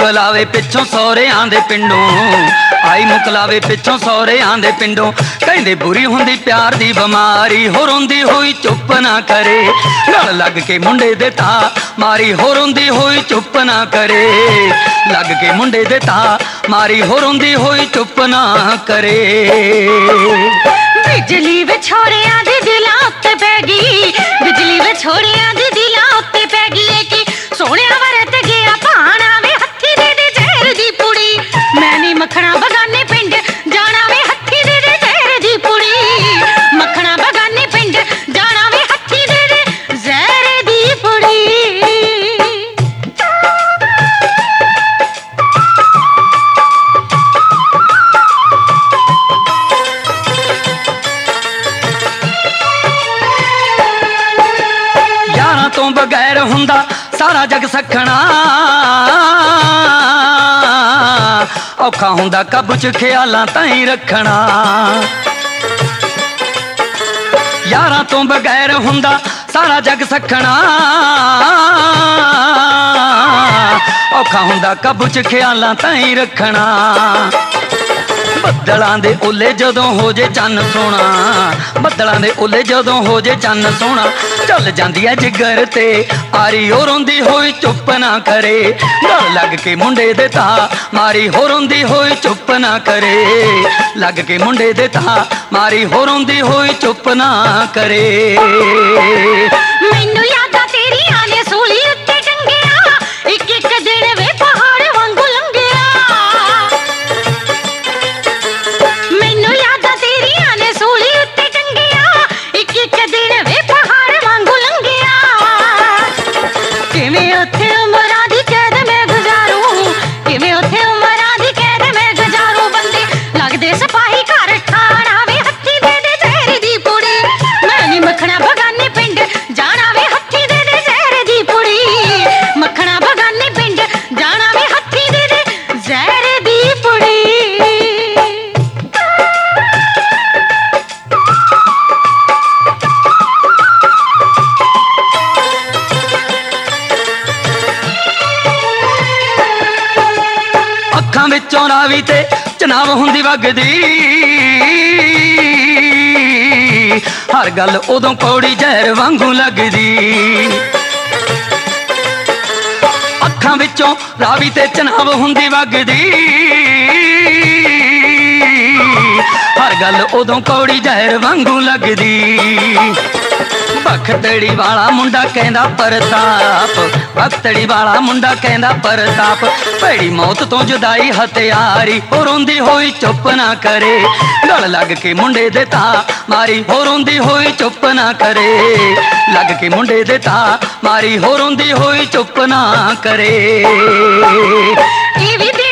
ਮੁਕਲਾਵੇ ਪਿੱਛੋਂ ਸਹੁਰਿਆਂ ਦੇ ਪਿੰਡੋਂ, ਆਈ ਮੁਕਲਾਵੇ ਪਿੱਛੋਂ ਸਹੁਰਿਆਂ ਦੇ ਪਿੰਡੋਂ। ਕਹਿੰਦੇ ਬੁਰੀ ਹੁੰਦੀ ਪਿਆਰ ਦੀ ਬਿਮਾਰੀ, ਹੋ ਰੋਂਦੀ ਹੋਈ ਚੁੱਪ ਨਾ ਕਰੇ, ਗਲ ਲੱਗ ਕੇ ਮੁੰਡੇ ਦੇ ਤਾਂ ਮਾਰੀ, ਹੋ ਰੋਂਦੀ ਹੋਈ ਚੁੱਪ ਨਾ ਕਰੇ, ਲੱਗ ਕੇ ਮੁੰਡੇ ਦੇ ਤਾਂ ਮਾਰੀ, ਹੋ ਰੋਂਦੀ ਹੋਈ ਚੁੱਪ ਨਾ ਕਰੇ। ਬਿਜਲੀ ਵਿਛੋੜਿਆਂ ਦੇ ਦਿਲਾਂ ਉੱਤੇ ਪੈ ਗਈ, ਬਿਜਲੀ ਵਿਛੋੜਿਆਂ ਦੇ ਦਿਲਾਂ ਉੱਤੇ ਪੈ ਗਈ। ਕਿ ਸੋਹਣਿਆ ਵਰਤ ਗਿਆ ਭਾਣਾ ਵੇ ਹੱਥੀ ਦੇ ਦੇ ਜ਼ਹਿਰ ਦੀ ਪੁੜੀ, ਮੈਂ ਨੀ ਮੱਖਣਾ ਬਗਾਨੇ ਪਿੰਡ ਜਾਣਾ ਵੇ ਹੱਥੀ ਦੇ ਦੇ ਜ਼ਹਿਰ ਦੀ ਪੁੜੀ, ਮੱਖਣਾ ਬਗਾਨੇ ਪਿੰਡ ਜਾਣਾ ਵੇ ਹੱਥੀ ਦੇ ਦੇ ਜ਼ਹਿਰ ਦੀ ਪੁੜੀ। ਯਾਰਾਂ ਤੋਂ ਬਗੈਰ ਹੁੰਦਾ ਸਾਰਾ ਜਗ ਸੱਖਣਾ, ਔਖਾ ਹੁੰਦਾ ਕਾਬੂ ਚ ਖਿਆਲਾਂ ਤਾਈਂ ਰੱਖਣਾ। ਯਾਰਾਂ ਤੋਂ ਬਗੈਰ ਹੁੰਦਾ ਸਾਰਾ ਜਗ ਸੱਖਣਾ, ਔਖਾ ਹੁੰਦਾ ਕਾਬੂ ਚ ਖਿਆਲਾਂ ਤਾਈਂ ਰੱਖਣਾ। ਬੱਦਲਾਂ ਦੇ ਓਲੇ ਜਦੋਂ ਹੋ ਜੇ ਚੰਨ ਸੋਹਣਾ, ਬੱਦਲਾਂ ਦੇ ਓਲੇ ਜਦੋਂ ਹੋ ਜੇ ਚੰਨ ਸੋਹਣਾ, ਚੱਲ ਜਾਂਦੀ ਐ ਜਿਗਰ ਤੇ ਆਰੀ, ਹੋ ਰੋਂਦੀ ਹੋਈ ਚੁੱਪ ਨਾ ਕਰੇ, ਗਲ ਲੱਗ ਕੇ ਮੁੰਡੇ ਦੇ ਤਾਂ ਮਾਰੀ, ਹੋ ਰੋਂਦੀ ਹੋਈ ਚੁੱਪ ਨਾ ਕਰੇ, ਲੱਗ ਕੇ ਮੁੰਡੇ ਦੇ ਤਾਂ ਮਾਰੀ, ਹੋ ਰੋਂਦੀ ਹੋਈ ਚੁੱਪ ਨਾ ਕਰੇ। ਮੈਨੂੰ ਯਾਦਾਂ ਤੇਰੀਆਂ ਨੇ ਸੂਲੀ ਉੱਤੇ ਟੰਗਿਆ, ਇੱਕ ਇੱਕ ਦਿਨ ਵੇ ਪਹਾੜ ਵਾਂਗੂ ਲੰਘਿਆ। ਮੈਨੂੰ ਯਾਦਾਂ ਤੇਰੀਆਂ ਨੇ ਸੂਲੀ ਉੱਤੇ ਟੰਗਿਆ, ਇੱਕ ਇੱਕ ਦਿਨ ਵੇ ਪਹਾੜ ਵਾਂਗੂ ਲੰਘਿਆ। ਕਿਵੇਂ ਉੱਥੇ ਉਮਰਾਂ ਦੀ ਕੈਦ ਮੈਂ ਗੁਜ਼ਾਰੂ, ਕਿਵੇਂ ਉੱਥੇ ਉਮਰਾਂ ਦੀ ਕੈਦ ਮੈਂ ਗੁਜ਼ਾਰੂ। ਬੰਦੇ ਲੱਗਦੇ ਸਿਪਾਹੀ ਘਰ ਠਾਣਾ ਵੇ ਹੱਥੀ ਦੇ ਦੇ ਜ਼ਹਿਰ ਦੀ ਪੁੜੀ, ਮੈਂ ਨੀ ਮੱਖਣਾ ਬਗਾਨੇ ਪਿੰਡ ਜਾਣਾ ਵੇ ਹੱਥੀ ਦੇ ਦੇ ਜ਼ਹਿਰ ਦੀ ਪੁੜੀ, ਮੱਖਣਾ ਬਗਾਨੇ ਪਿੰਡ ਜਾਣਾ ਵੇ ਹੱਥੀ ਦੇ ਦੇ ਜ਼ਹਿਰ ਦੀ ਪੁੜੀ। ਅੱਖਾਂ ਵਿੱਚੋਂ ਰਾਵੀ ਤੇ ਚਨਾਬ ਹੁੰਦੀ ਵਗਦੀ, ਹਰ ਗੱਲ ਉਦੋਂ ਕੌੜੀ ਜ਼ਹਿਰ ਵਾਂਗੂ ਲੱਗਦੀ। ਅੱਖਾਂ ਵਿੱਚੋਂ ਰਾਵੀ ਤੇ ਚਨਾਬ ਹੁੰਦੀ ਵਗਦੀ, ਹਰ ਗੱਲ ਉਦੋਂ ਕੌੜੀ ਜ਼ਹਿਰ ਵਾਂਗੂ ਲੱਗਦੀ। ਬਖਤੜੀ ਵਾਲਾ ਮੁੰਡਾ ਕਹਿੰਦਾ ਪ੍ਰਤਾਪ, ਬਖਤੜੀ ਵਾਲਾ ਮੁੰਡਾ ਕਹਿੰਦਾ ਪ੍ਰਤਾਪ, ਭੈੜੀ ਮੌਤ ਤੋਂ ਜੁਦਾਈ ਹਥਿਆਰੀ, ਹੋ ਰੋਂਦੀ ਹੋਈ ਚੁੱਪ ਨਾ ਕਰੇ, ਗਲ ਲੱਗ ਕੇ ਮੁੰਡੇ ਦੇ ਤਾਂ ਮਾਰੀ, ਹੋ ਰੋਂਦੀ ਹੋਈ ਚੁੱਪ ਨਾ ਕਰੇ, ਲੱਗ ਕੇ ਮੁੰਡੇ ਦੇ ਤਾਂ ਮਾਰੀ, ਹੋ ਰੋਂਦੀ ਹੋਈ ਚੁੱਪ ਨਾ ਕਰੇ। ਇਹ ਵੀ